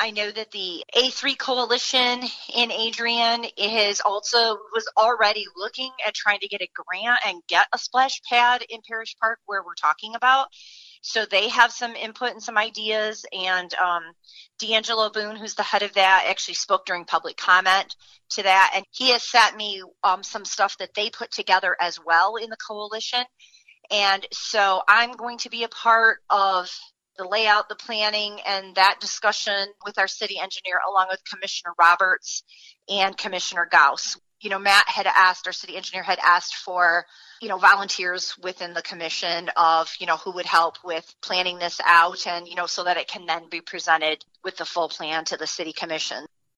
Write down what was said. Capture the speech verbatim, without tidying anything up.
I know that the A three Coalition in Adrian is also was already looking at trying to get a grant and get a splash pad in Parish Park where we're talking about. So they have some input and some ideas, and um, D'Angelo Boone, who's the head of that, actually spoke during public comment to that, and he has sent me um, some stuff that they put together as well in the coalition. And so I'm going to be a part of the layout, the planning, and that discussion with our city engineer, along with Commissioner Roberts and Commissioner Gauss. You know, Matt had asked, our city engineer had asked for, you know, volunteers within the commission of, you know, who would help with planning this out and, you know, so that it can then be presented with the full plan to the city commission.